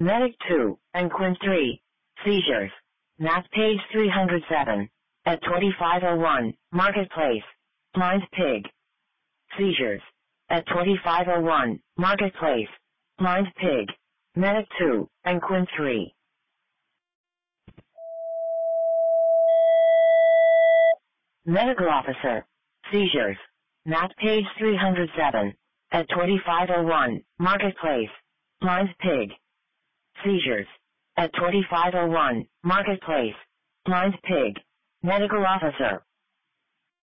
Medic 2 and Quint 3. Seizures. Nat page 307. At 2501, Marketplace. Blind Pig. Seizures. At 2501, Marketplace. Blind Pig. Medic 2 and Quint 3. Medical Officer. Seizures. Nat page 307. At 2501, Marketplace. Blind Pig. Seizures. At 2501, Marketplace. Blind Pig. Medical Officer.